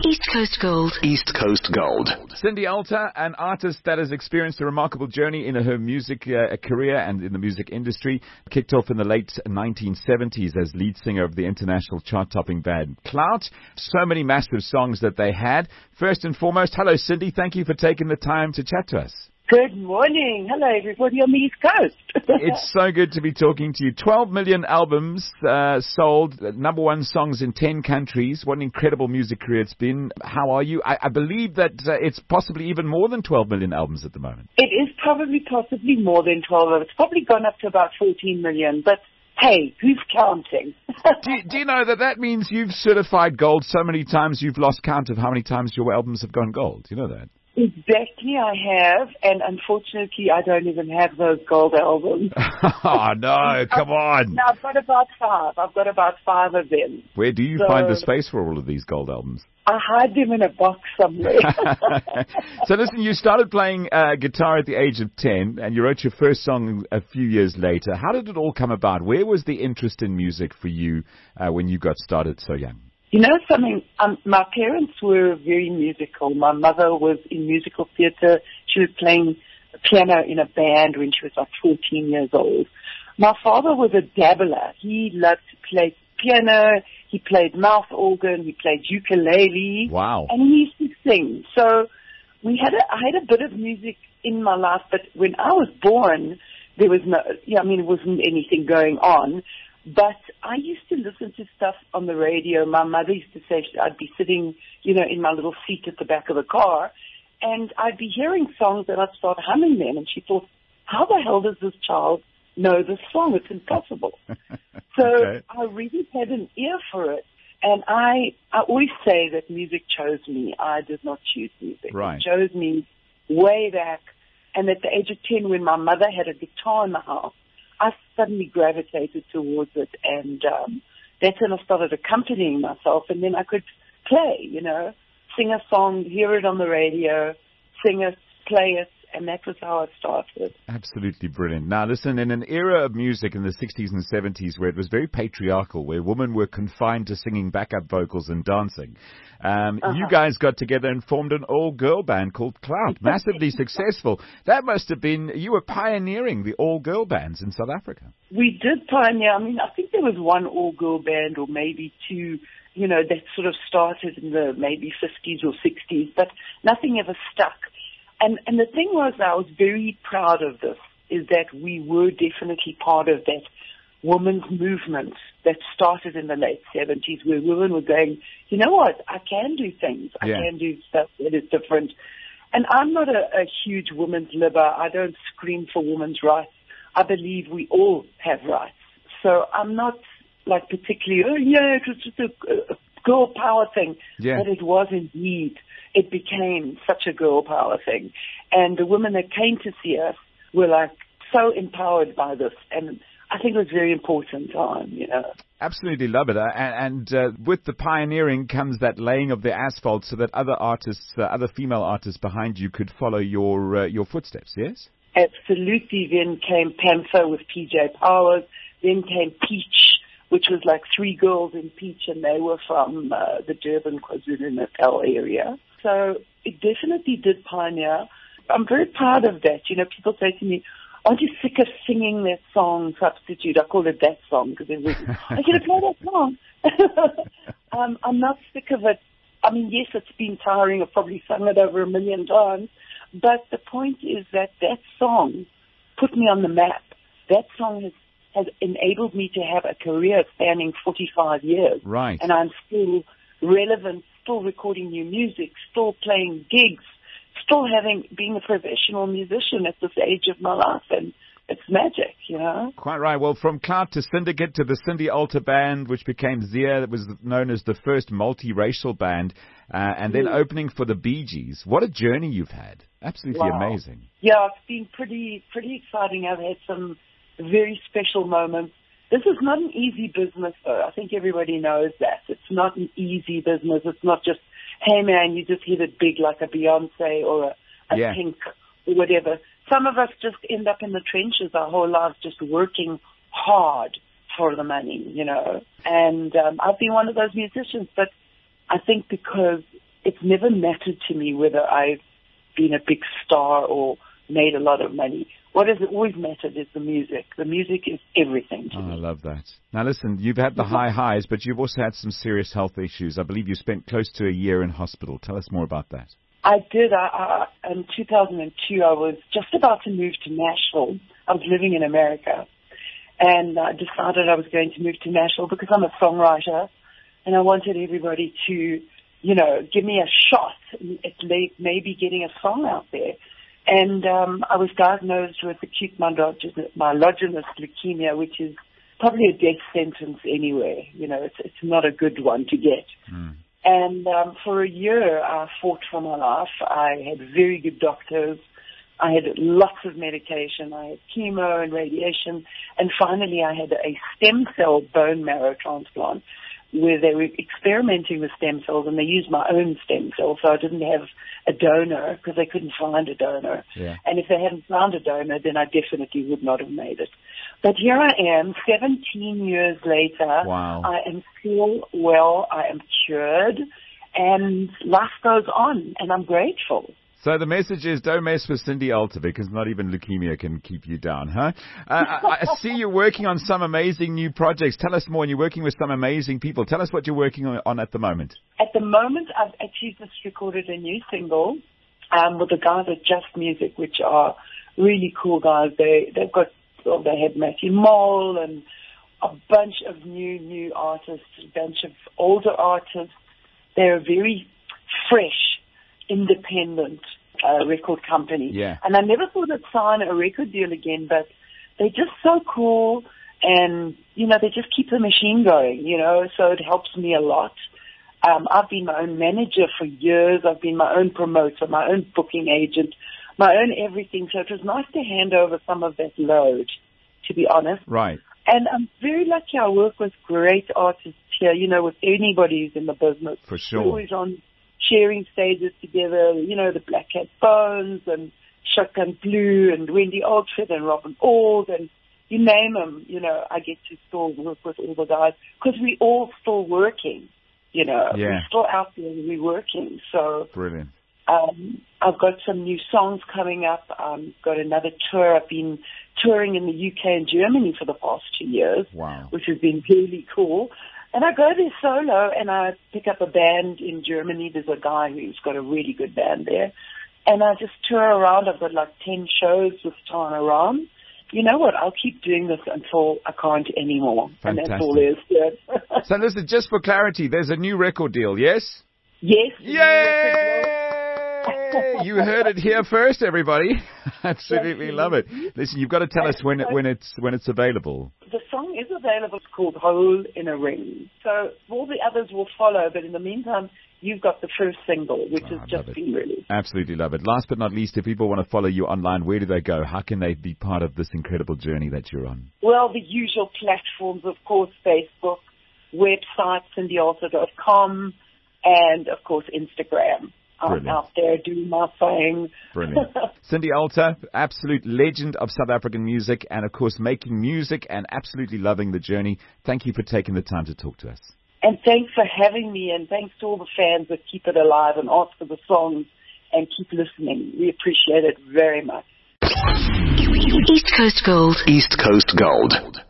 East Coast Gold. East Coast Gold. Cyndi Alta, an artist that has experienced a remarkable journey in her music career and in the music industry, kicked off in the late 1970s as lead singer of the international chart-topping band Clout. So many massive songs that they had. First and foremost, hello Cyndi, thank you for taking the time to chat to us. Good morning. Hello, everybody on the East Coast. It's so good to be talking to you. 12 million albums sold, number one songs in 10 countries. What an incredible music career it's been. How are you? I believe that it's possibly even more than 12 million albums at the moment. It is possibly more than 12. It's probably gone up to about 14 million, but hey, who's counting? do you know that means you've certified gold so many times you've lost count of how many times your albums have gone gold? Do you know that? Exactly, I have, and unfortunately, I don't even have those gold albums. Oh, no, come on. No, I've got about five of them. Where do you find the space for all of these gold albums? I hide them in a box somewhere. So listen, you started playing guitar at the age of 10, and you wrote your first song a few years later. How did it all come about? Where was the interest in music for you when you got started so young? You know something, my parents were very musical. My mother was in musical theatre. She was playing piano in a band when she was like 14 years old. My father was a dabbler. He loved to play piano. He played mouth organ. He played ukulele. Wow. And he used to sing. So I had a bit of music in my life, but when I was born, there was it wasn't anything going on. But I used to listen to stuff on the radio. My mother used to say I'd be sitting, in my little seat at the back of the car, and I'd be hearing songs and I'd start humming them. And she thought, how the hell does this child know this song? It's impossible. So okay. I really had an ear for it. And I always say that music chose me. I did not choose music. Right. It chose me way back. And at the age of 10, when my mother had a guitar in the house, I suddenly gravitated towards it, and that's when I started accompanying myself, and then I could play, sing a song, hear it on the radio, sing it, play it, and that was how it started. Absolutely brilliant. Now, listen, in an era of music in the 60s and 70s where it was very patriarchal, where women were confined to singing backup vocals and dancing, you guys got together and formed an all-girl band called Clout, massively successful. That must have been, you were pioneering the all-girl bands in South Africa. We did pioneer. I mean, I think there was one all-girl band or maybe two, that sort of started in the maybe 50s or 60s, but nothing ever stuck. And the thing was, I was very proud of this, is that we were definitely part of that women's movement that started in the late 70s, where women were going, you know what, I can do things. I can do stuff that is different. And I'm not a huge women's libber. I don't scream for women's rights. I believe we all have rights. So I'm not like particularly, it was just a girl power thing. Yeah. But it was indeed. It became such a girl power thing. And the women that came to see us were like so empowered by this. And I think it was very important time, Absolutely love it. And with the pioneering comes that laying of the asphalt so that other artists, other female artists behind you could follow your footsteps, yes? Absolutely. Then came Panther with PJ Powers. Then came Peach, which was like three girls in Peach, and they were from the Durban, KwaZulu-Natal area. So it definitely did pioneer. I'm very proud of that. People say to me, aren't you sick of singing that song, Substitute? I call it that song because I can play that song. I'm not sick of it. I mean, yes, it's been tiring. I've probably sung it over 1 million times. But the point is that song put me on the map. That song has enabled me to have a career spanning 45 years. Right. And I'm still relevant, still recording new music, still playing gigs, still being a professional musician at this age of my life, and it's magic, Quite right. Well, from Clout to Syndicate to the Cyndi Alta Band, which became Zia, that was known as the first multiracial band, and then opening for the Bee Gees. What a journey you've had. Absolutely amazing. Yeah, it's been pretty exciting. I've had some very special moments. This is not an easy business, though. I think everybody knows that. It's not an easy business. It's not just, hey, man, you just hit it big like a Beyonce or a Pink or whatever. Some of us just end up in the trenches our whole lives just working hard for the money, And I've been one of those musicians, but I think because it's never mattered to me whether I've been a big star or made a lot of money. What has always mattered is the music. The music is everything to me. I love that. Now listen, you've had the high highs, but you've also had some serious health issues. I believe you spent close to a year in hospital. Tell us more about that. I did. In 2002, I was just about to move to Nashville. I was living in America, and I decided I was going to move to Nashville because I'm a songwriter, and I wanted everybody to, give me a shot at maybe getting a song out there. And I was diagnosed with acute myelogenous leukemia, which is probably a death sentence anyway. It's not a good one to get. Mm. And for a year, I fought for my life. I had very good doctors. I had lots of medication. I had chemo and radiation. And finally, I had a stem cell bone marrow transplant where they were experimenting with stem cells, and they used my own stem cells, so I didn't have a donor because they couldn't find a donor. Yeah. And if they hadn't found a donor, then I definitely would not have made it. But here I am, 17 years later. Wow. I am still well, I am cured, and life goes on, and I'm grateful. So the message is, don't mess with Cindy Alter, because not even leukemia can keep you down, huh? I see you're working on some amazing new projects. Tell us more. And you're working with some amazing people. Tell us what you're working on at the moment. At the moment, I've actually just recorded a new single with the guys at Just Music, which are really cool guys. They had Matthew Mole and a bunch of new artists, a bunch of older artists. They're very fresh, independent record company. Yeah. And I never thought I'd sign a record deal again, but they're just so cool, and, they just keep the machine going, so it helps me a lot. I've been my own manager for years. I've been my own promoter, my own booking agent, my own everything, so it was nice to hand over some of that load, to be honest. Right. And I'm very lucky I work with great artists here, with anybody who's in the business. For sure. We're always on sharing stages together, the Black Cat Bones and Shotgun Blue and Wendy Oldford and Robin Ord, and you name them, I get to still work with all the guys because we all still working, Yeah. We're still out there and we're working. So brilliant. I've got some new songs coming up. Got another tour. I've been touring in the UK and Germany for the past 2 years. Wow. Which has been really cool. And I go there solo, and I pick up a band in Germany. There's a guy who's got a really good band there. And I just tour around. I've got 10 shows this time around. You know what? I'll keep doing this until I can't anymore. Fantastic. And that's all there is to it. So listen, just for clarity, there's a new record deal, yes? Yes. Yay! You heard it here first, everybody. Absolutely love it. Listen, you've got to tell us when it's available. The song is available. It's called Hole in a Ring. So all the others will follow, but in the meantime, you've got the first single, which has just been released. Absolutely love it. Last but not least, if people want to follow you online, where do they go? How can they be part of this incredible journey that you're on? Well, the usual platforms, of course, Facebook, website, cindyalter.com, and, of course, Instagram. I'm out there doing my thing. Brilliant. Cindy Alter, absolute legend of South African music, and of course making music and absolutely loving the journey. Thank you for taking the time to talk to us. And thanks for having me, and thanks to all the fans that keep it alive and ask for the songs and keep listening. We appreciate it very much. East Coast Gold. East Coast Gold.